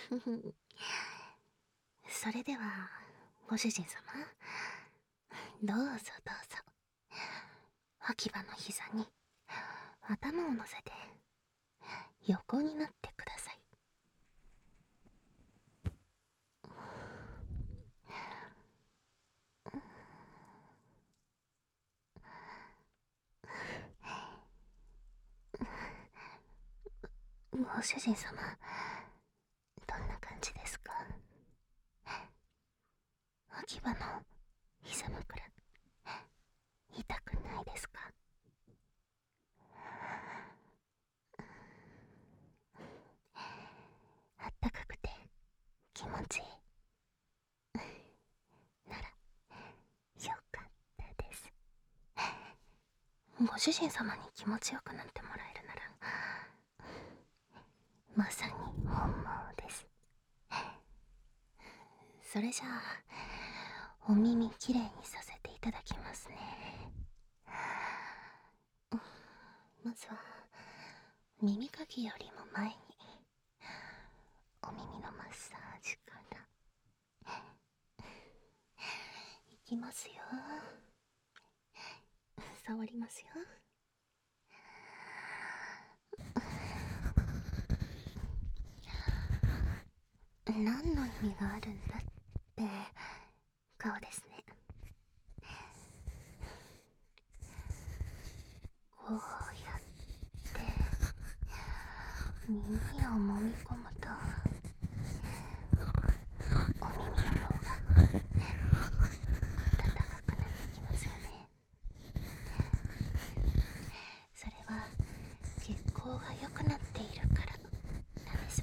それでは、ご主人様、どうぞどうぞ。秋葉の膝に頭を乗せて横になってください。ご主人様、どんな感じですか？秋葉の膝枕、痛くないですか？あったかくて気持ちいいならよかったです。ご主人様に気持ちよくなってもらえるならまさに本望です。それじゃあお耳きれいにさせていただきますね。まずは耳かきよりも前にお耳のマッサージからいきますよ。触りますよ。何の意味があるんだって顔ですね。こうやって耳を揉み込むとお耳の方が温かくなってきますよね。それは血行が良くなっているからなんです。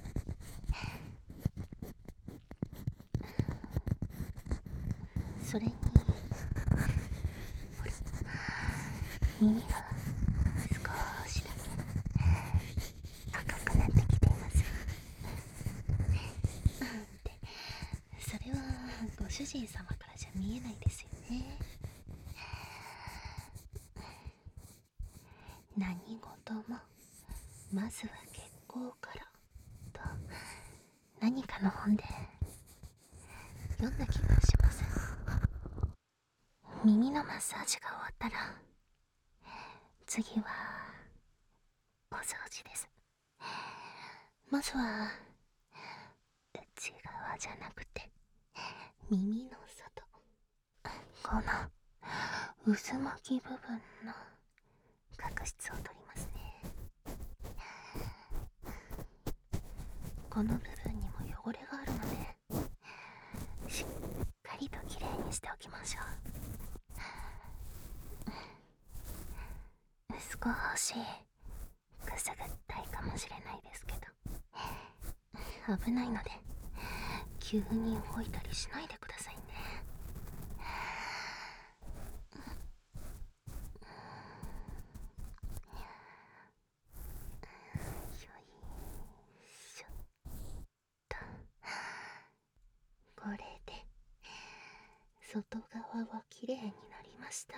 それに耳が少しだけ赤くなってきています。で、それはご主人様からじゃ見えないですよね。何事もまずは血行からと何かの本で読んだ気がします。耳のマッサージが終わったら次はお掃除です。まずは内側じゃなくて耳の外、この渦巻き部分の角質を取りますね。この部分にも汚れがあるのでしっかりときれいにしておきましょう。少しくすぐったいかもしれないですけど危ないので急に動いたりしないでくださいね。よいしょっと。これで外側はきれいになりました。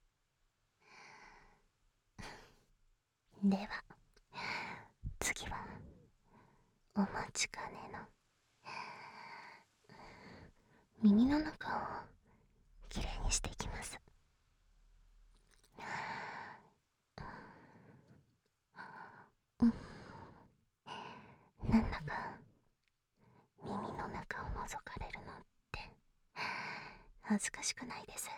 では次はお待ちかねの耳の中をきれいにしていきます。なんだか耳の中を覗かれるのって恥ずかしくないです。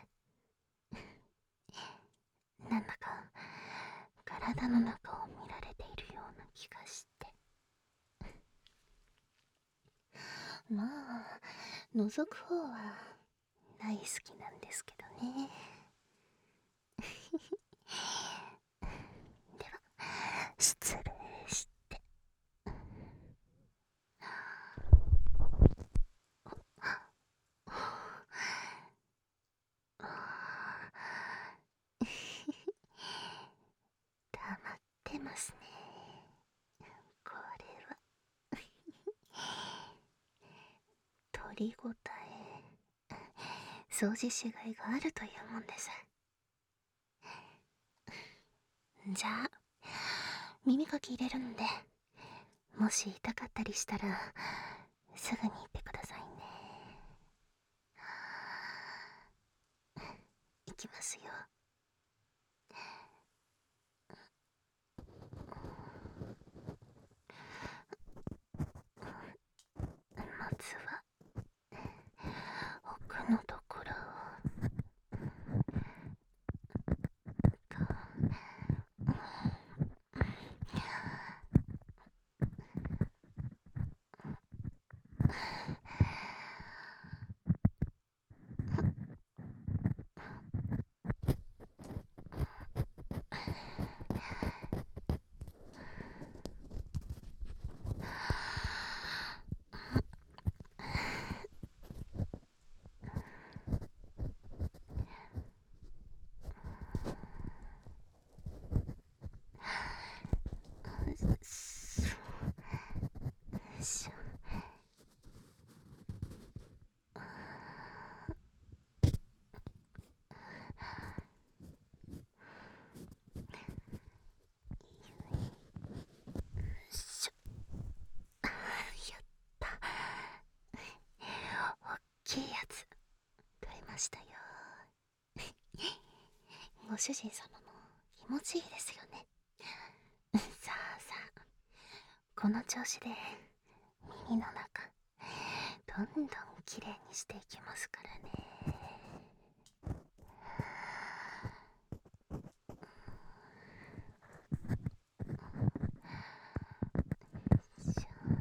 なんだか体の中を見られているような気がして、まあ覗く方は大好きなんですけどね。では失礼して。溜まってますね。これは取りごたえ、掃除しがいがあるというもんです。じゃあ耳かき入れるんで、もし痛かったりしたらすぐに言ってくださいね。いきますよ。まずは奥のところをしょ。しょ。やった。おっきいやつ取れましたよ。ご主人様も気持ちいいですよね。さあさあ、この調子で耳の中どんどんきれいにしていきますからね。しょ。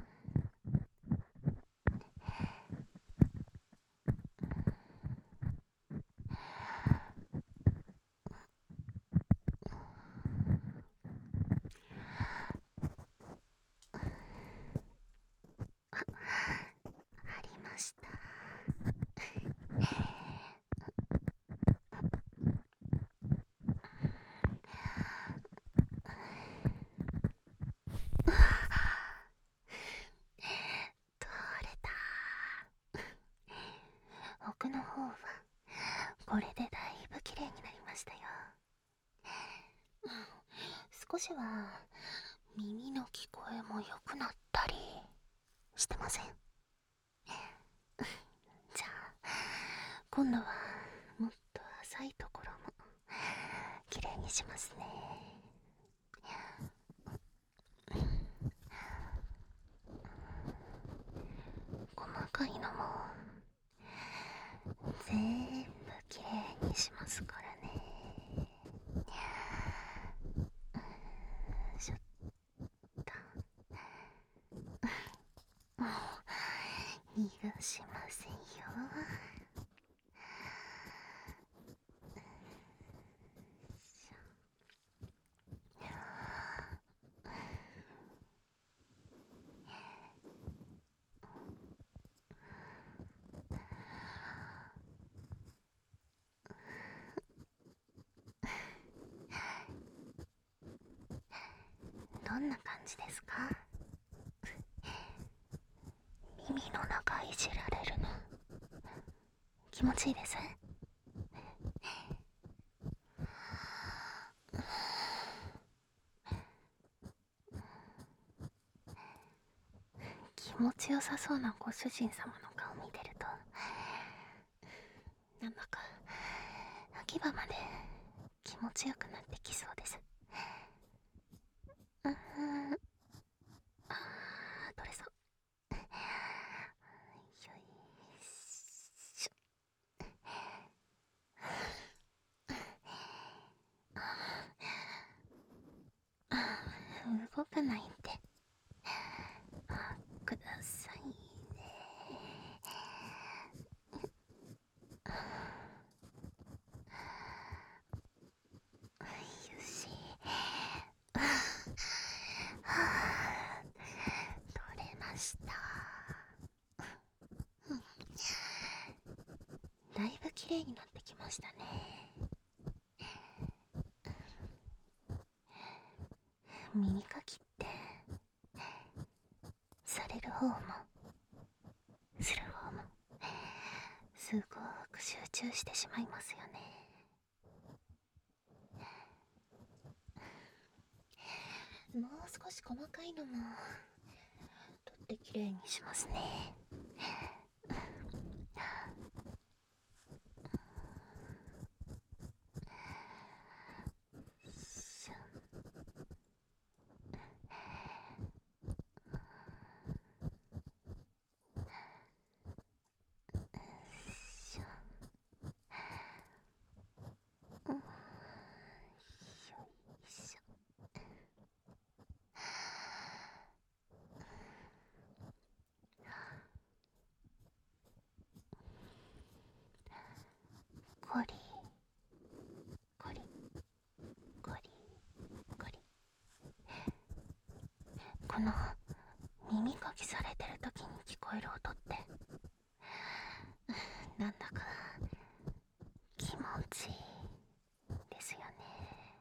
ありました。取れた。奥の方はこれでだいぶきれいになりましたよ。少しは耳の聞こえも良くなったりしてません？じゃあ今度はもっと浅いところもきれいにしますね。細かいのも全部きれいにしますからね。しょった。もう逃がしませんよ。どんな感じですか？耳の中いじられるの気持ちいいです？気持ちよさそうなご主人様の顔見てるとなんだか秋葉まで気持ちよくなってきそうです。あー、取れそう。よいしょ。動かないんでくださいね。よし。取れました。だいぶ綺麗になってきましたね。耳かきってされる方もする方もすごく集中してしまいますよね。もう少し細かいのも取ってきれいにしますね。 この耳かきされてる時に聞こえる音ってなんだか気持ちいいですよね。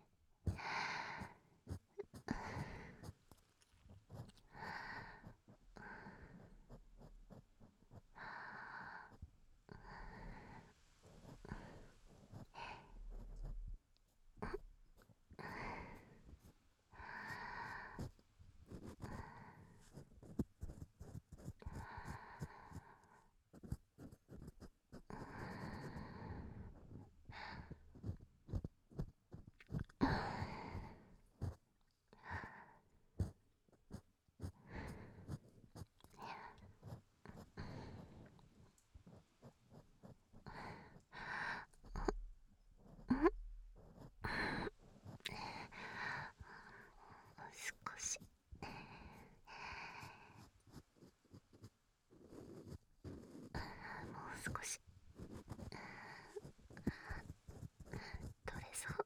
少しもう少し取れそう。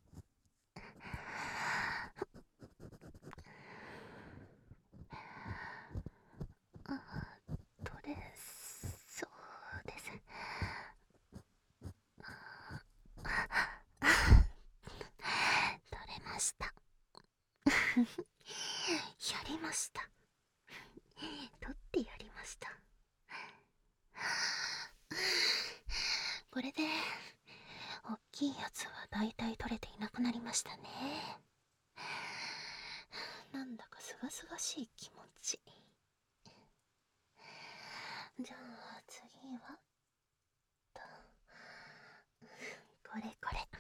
取れそうです。取れました。やりました。取ってやりました。これで大きいやつはだいたい取れていなくなりましたね。なんだかすがすがしい気持ち。じゃあ次はこれこれ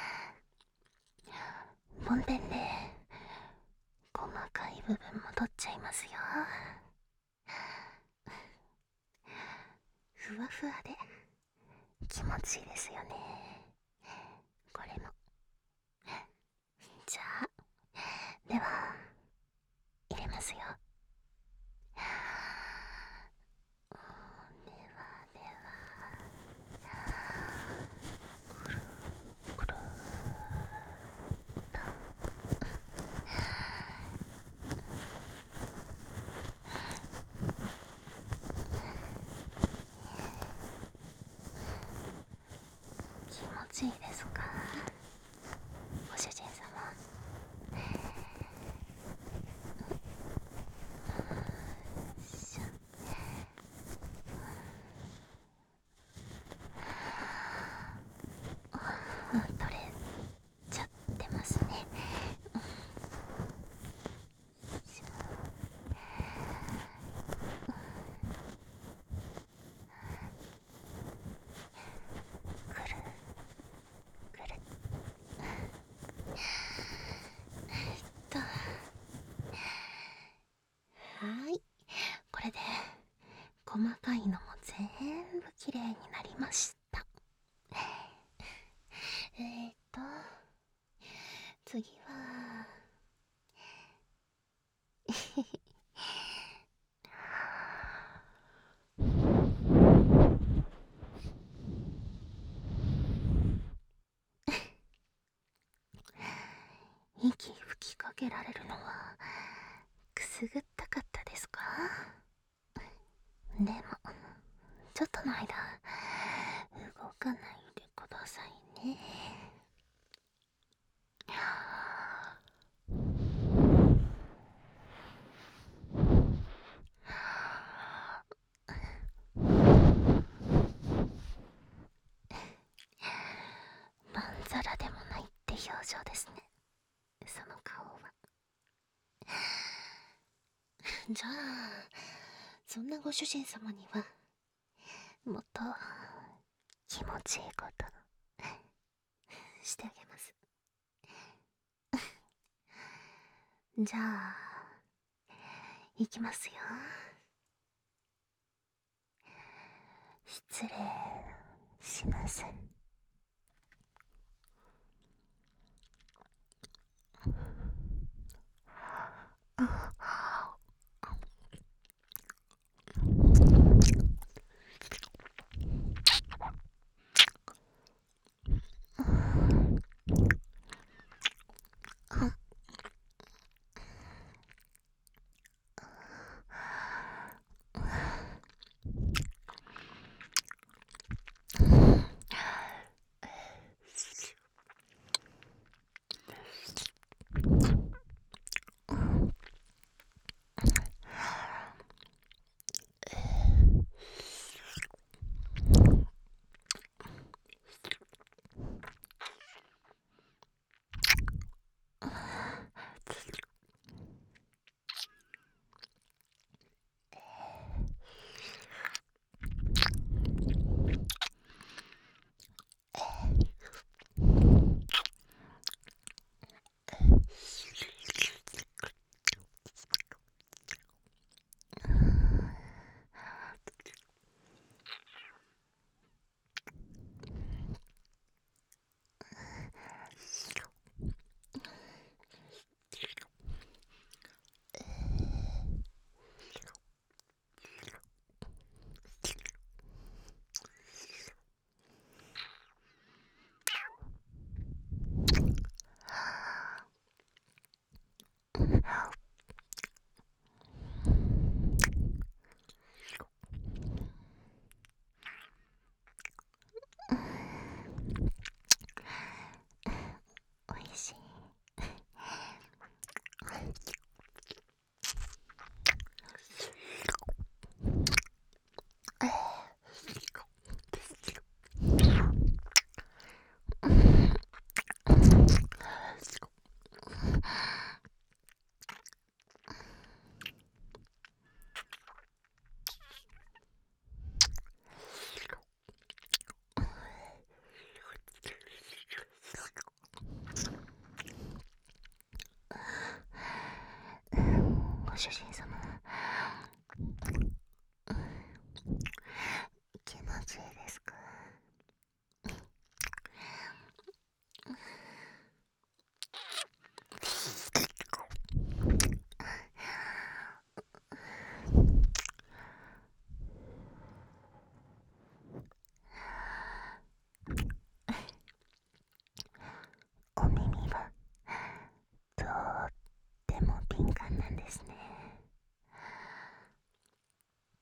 梵天で細かい部分も取っちゃいますよ。ふわふわで気持ちいいですよね、これも。じゃあでは入れますよ。ではでは、くるくると。気持ちいいですか、ご主人様。しゃ取れちゃってますね。くるくると。はい、これで細かいのも全部きれいになりました。次は息吹きかけられるのはくすぐったかったですか？でもちょっとの間動かないでくださいね。まんざらでもないって表情ですね、その顔は。じゃあそんなご主人様にはもっと気持ちいいことしてあげます。じゃあいきますよ。失礼します。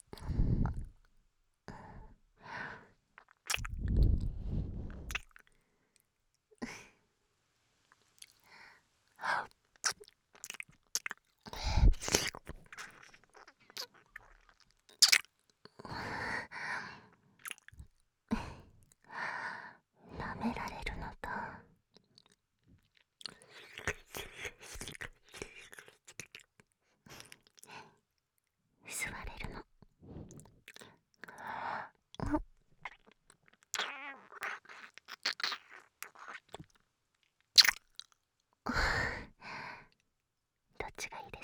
舐められるのと吸われるの。どっちがいいです？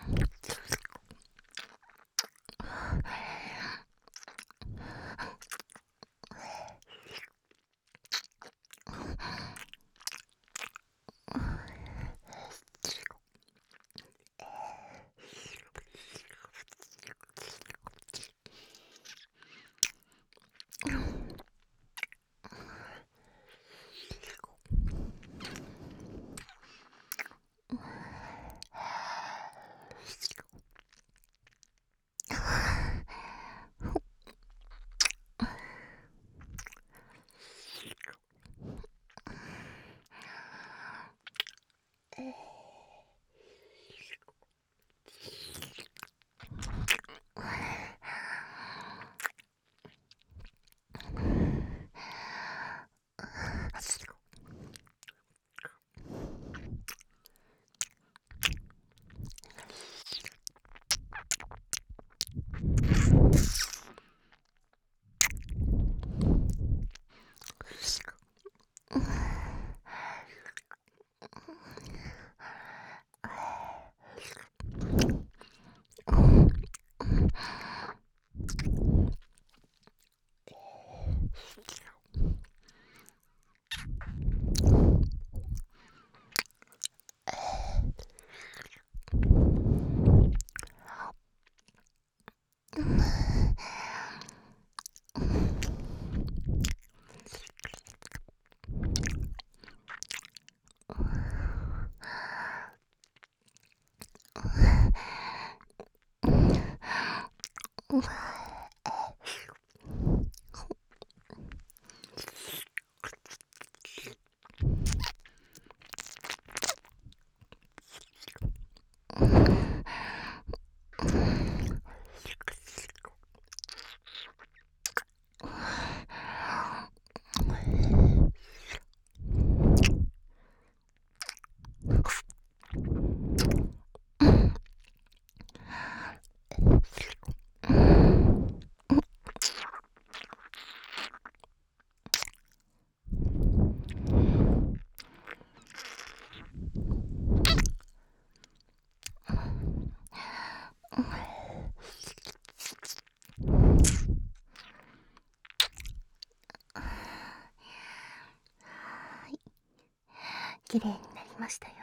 綺麗になりましたよ。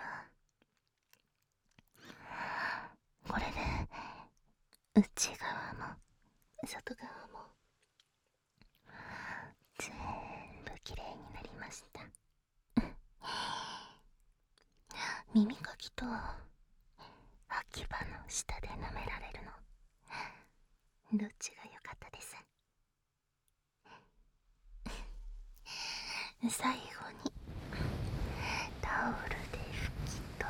これで内側も外側も全部綺麗になりました。耳かきと秋葉の下で舐められるの、どっちが良かったです？最後にタオルで拭き取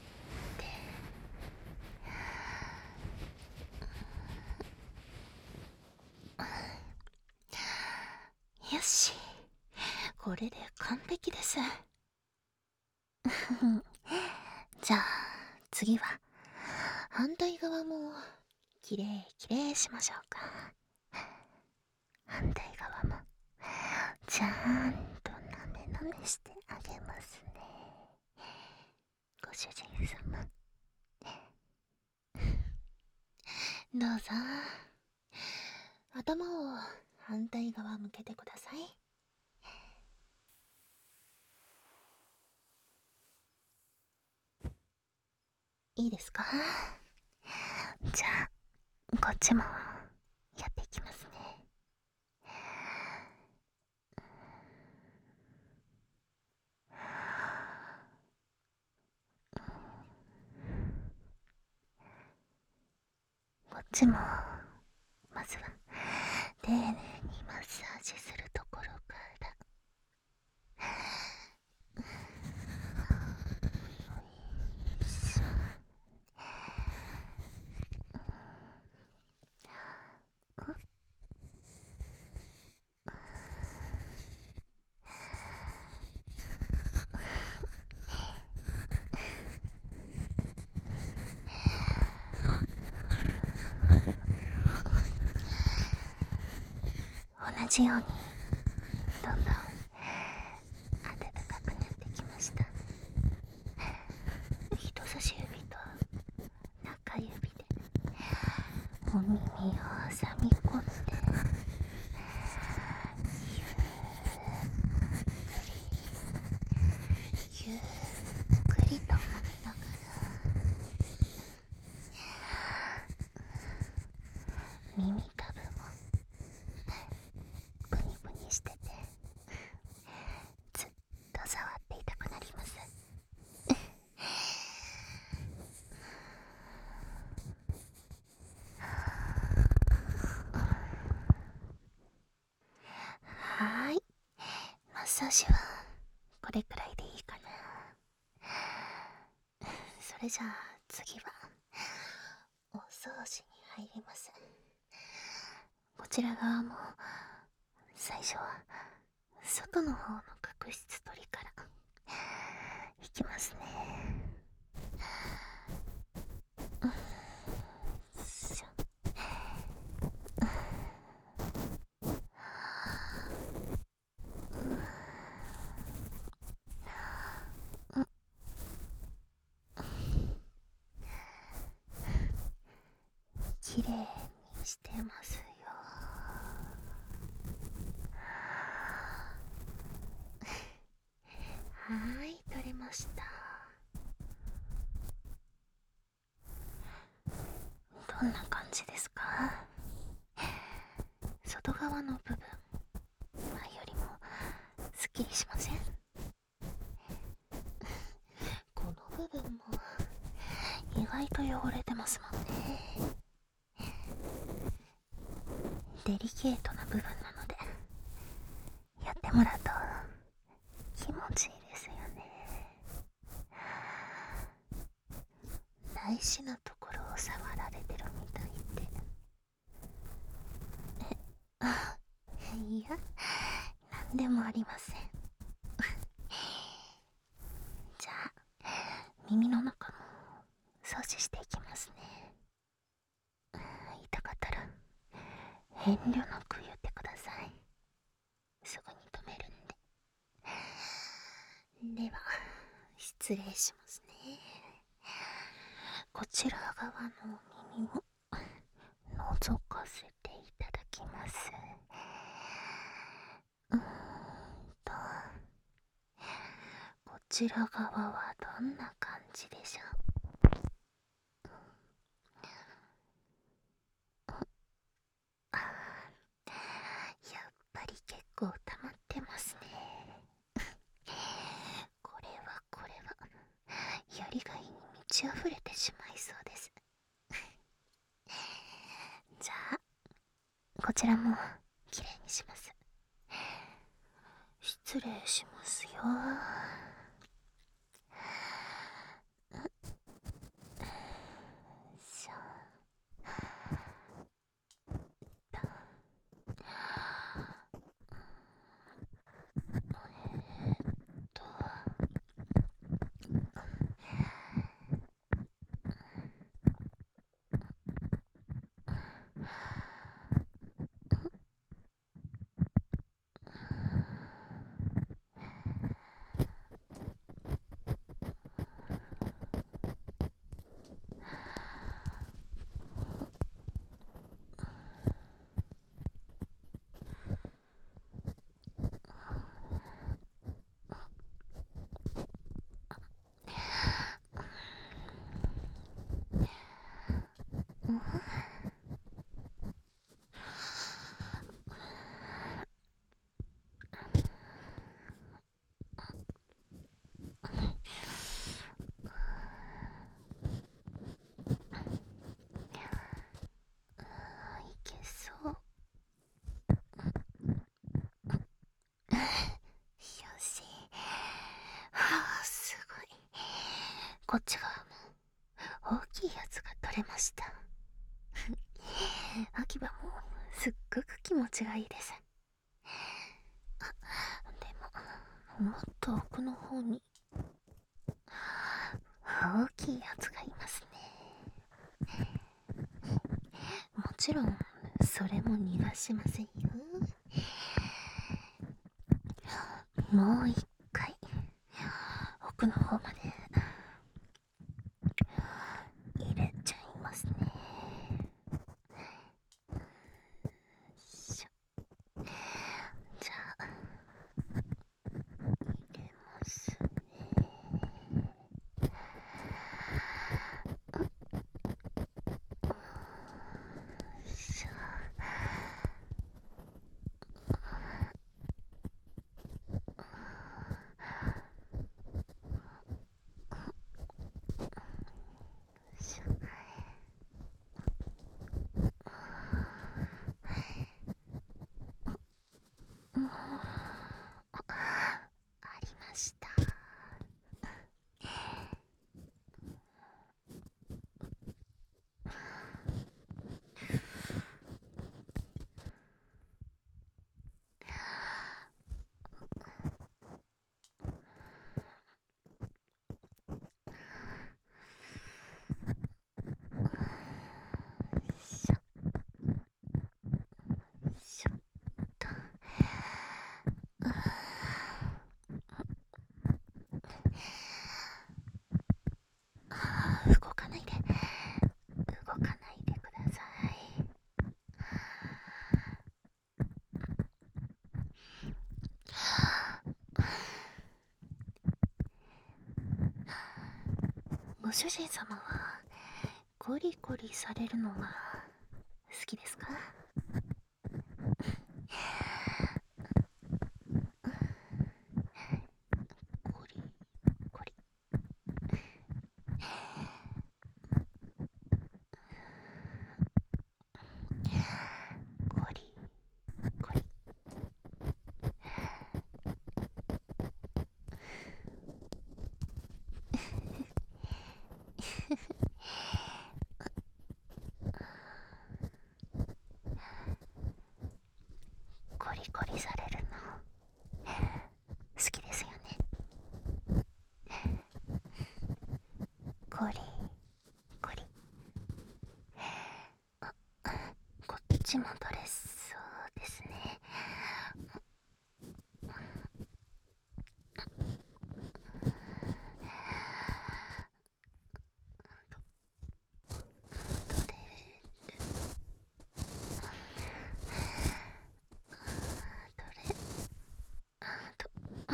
ってよし、これで完璧です。じゃあ次は反対側もきれいきれいしましょうか。反対側もちゃんとなめなめしてあげますね、ご主人様。どうぞ頭を反対側向けてください。いいですか？じゃあこっちもやっていきますね。こっちもまずは丁寧にマッサージするところから。同じようにどんどん暖かくなってきました。人差し指と中指でお耳を挟み込んで、ゆっくりと揉みながら、耳たぶもブニブニしててずっと触っていたくなります。はーい、マッサージはこれくらいでいいかな。それじゃあ次はお掃除に入ります。こちら側も最初は外の方の角質取りからいきますね。よいしょ。きれいにしてますよ。はーい、取れました。どんな感じですか？外側の部分前よりもすっきりしません？この部分も意外と汚れてますもんね。デリケートな部分なのでやってもらうと気持ちいいですよね。大事なところを触られてるみたいで。いや、なんでもありません。じゃあ耳の中も掃除していきますね。痛かったら遠慮なく言ってください。すぐに止めるんで。では失礼しますね。こちら側の耳も覗かせていただきます。とこちら側はどんな感じでしょう？やっぱり結構溜まってますね。これはやりがいに満ち溢れてしまいそうです。じゃあこちらもきれいにします。失礼しますよ。しょととこっち側も大きいやつが取れました。秋葉もすっごく気持ちがいいです。でももっと奥の方に大きいやつがいますね。もちろんそれも逃がしませんよ。もう一回奥の方まで入れちゃいますね。しょ、じゃあ入れますね。しょ、しょ、ありました。しょ、しょっと。動かないで、動かないでください。ご主人様はコリコリされるのが好きですか？コリコリコリコリ。コリコリされるの好きですよね。コリコリ。こっちも取れそうですね。取れる、取れ、と、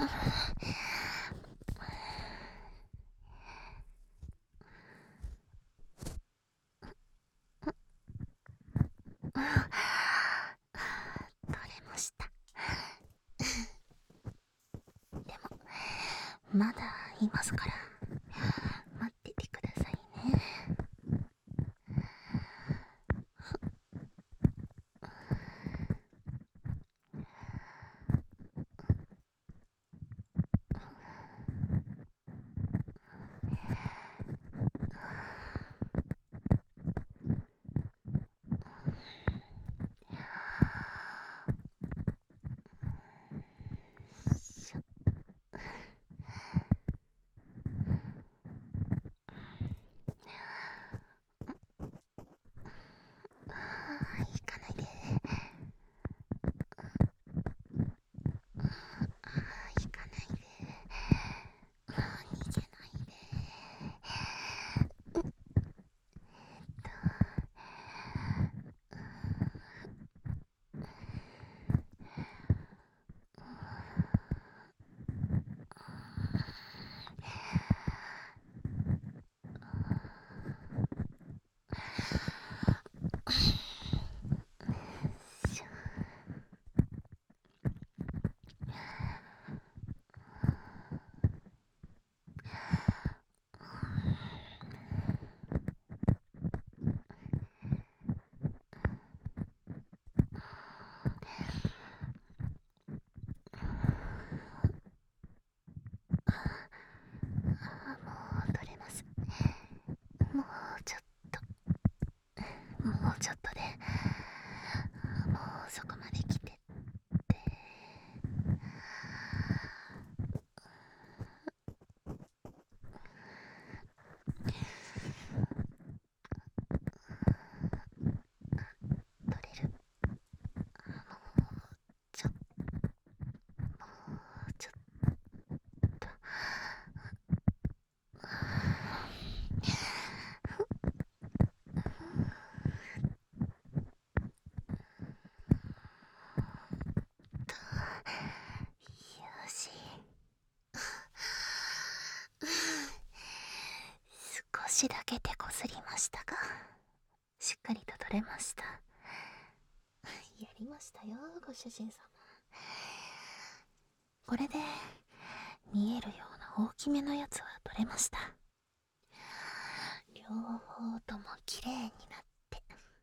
取れました。でもまだいますから待っててくださいね。 しだけ手こずりましたが、しっかりと取れました。やりましたよ、ご主人様。これで見えるような大きめのやつは取れました。両方ともきれいになって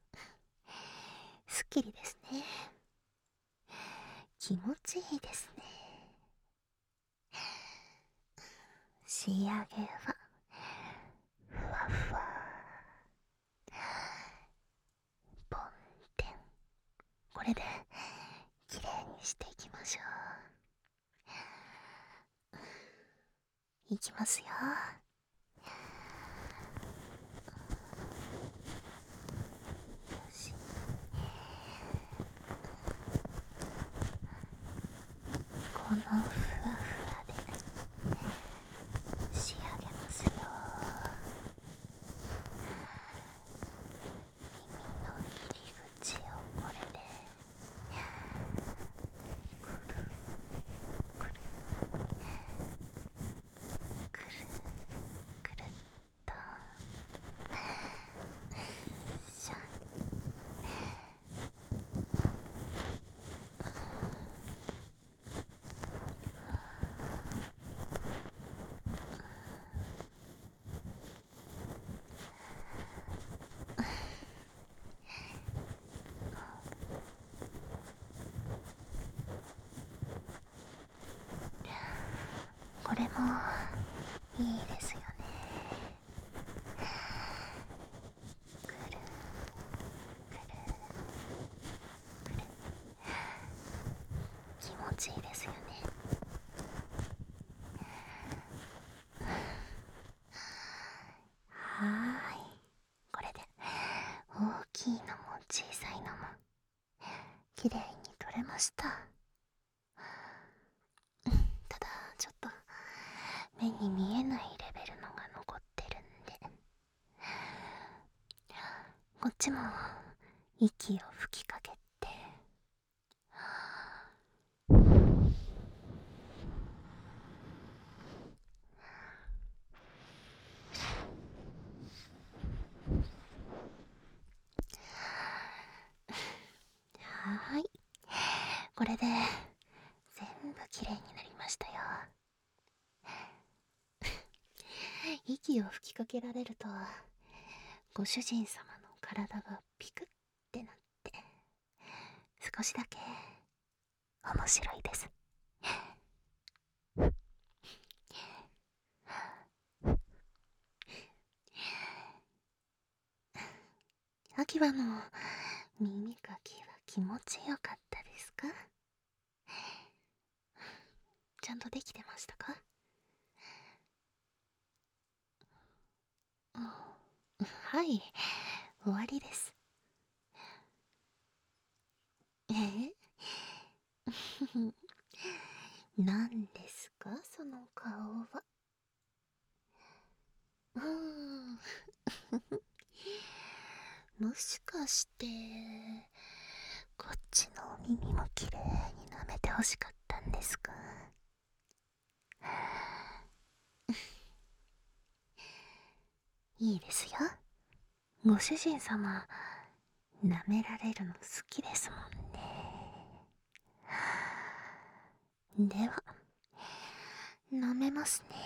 すっきりですね。気持ちいいですね。仕上げはふわふわ、ポンテン。これできれいにしていきましょう。いきますよ。よし、このふわふわで仕上げますよ。耳の入り口をこれでくるくるくるくるっとしゃ。これもいいですよね。くるくるくる、気持ちいいですよね。はーい、これで大きいのも小さいのもきれいに取れました。ただちょっと目に見えないレベルのが残ってるんで、こっちも息を吹きかけて、はーい、これで全部きれいになりましたよ。息を吹きかけられるとご主人様の体がピクってなって少しだけ面白いです。アキバの耳かきは気持ちよかったですか？ちゃんとできてましたか？はい、終わりです。何ですかその顔は。もしかしてこっちのお耳もきれいに舐めてほしかったんですか？いいですよ。ご主人様舐められるの好きですもんね。では舐めますね。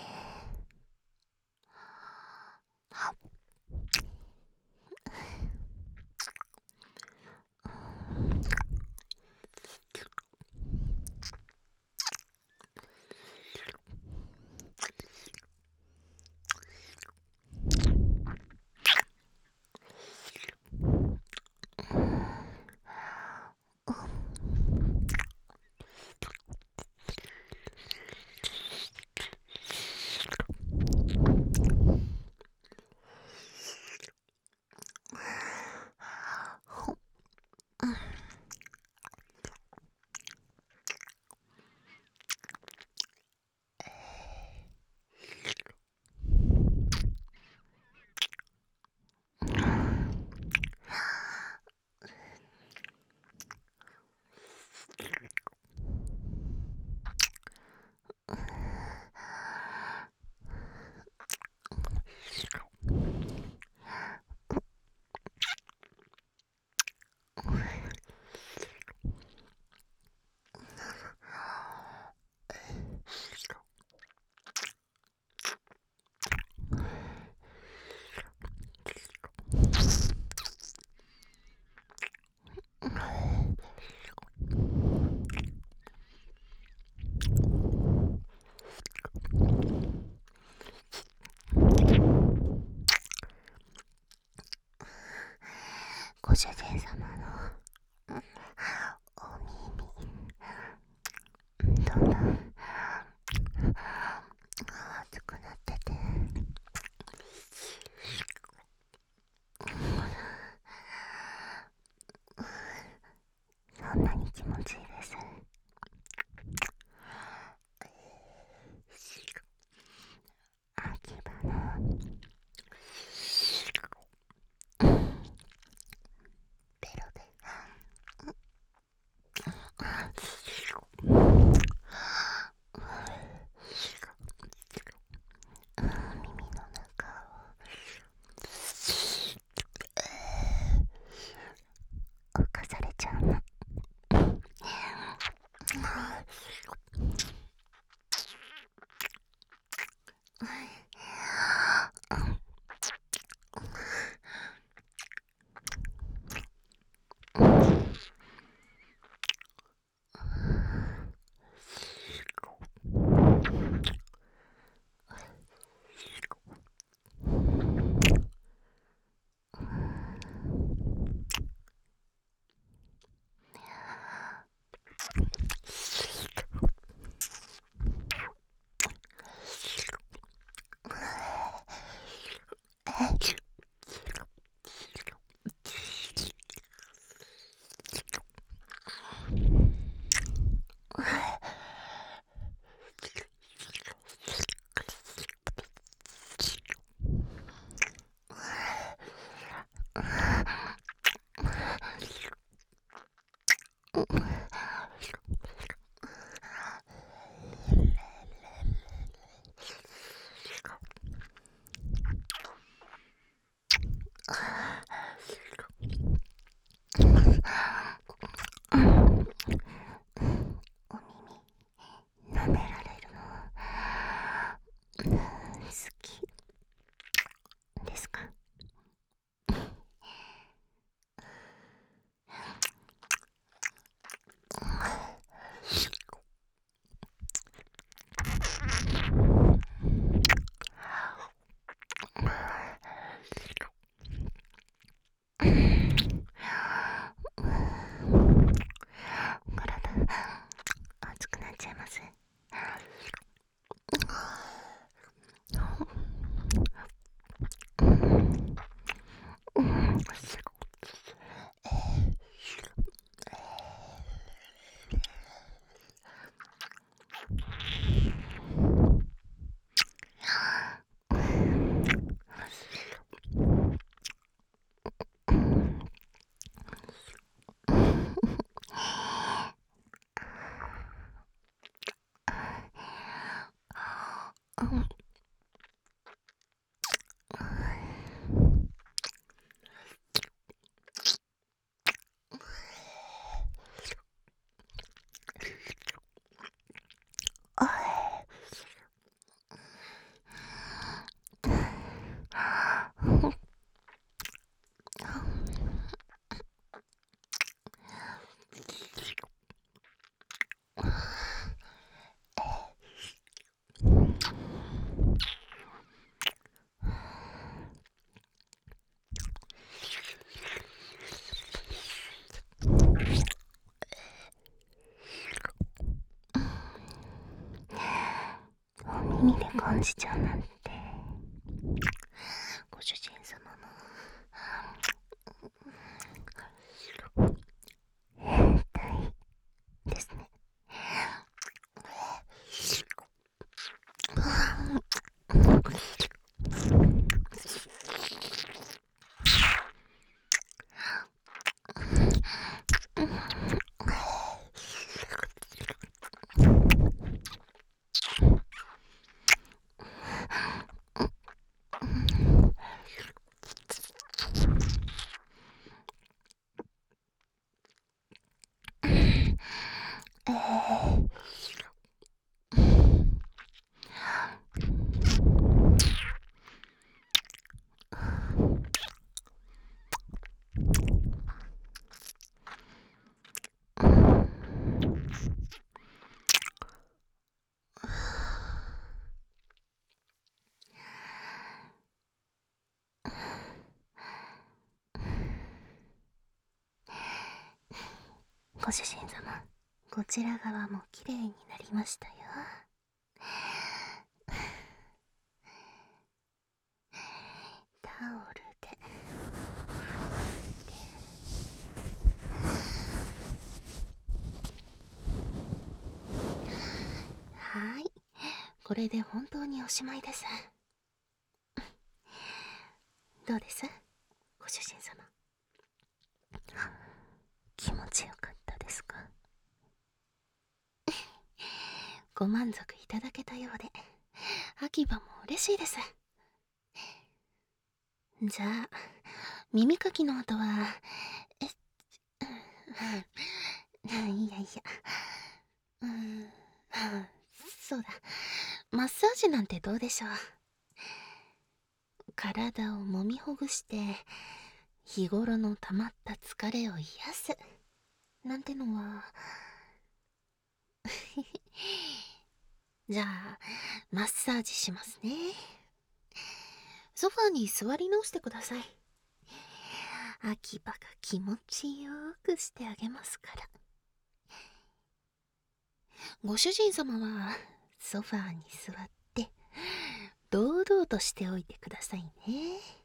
んなに気持ちいいです。秋葉のベロで耳の中を侵されちゃうの。舐められるの好きですか？体熱くなっちゃいます。お耳で感じちゃうなんて、ご主人様も変態ですね。ご主人様、こちら側もきれいになりましたよ。タオルでこれで本当におしまいです。どうです、ご主人様。気持ちよかったですか？ご満足いただけたようで、秋葉も嬉しいです。じゃあ、耳かきの後は、いやいや、そうだ、マッサージなんてどうでしょう。体を揉みほぐして、日頃の溜まった疲れを癒す、なんてのは。じゃあ、マッサージしますね。ソファーに座り直してください。秋葉が気持ちよくしてあげますから。ご主人様はソファーに座って堂々としておいてくださいね。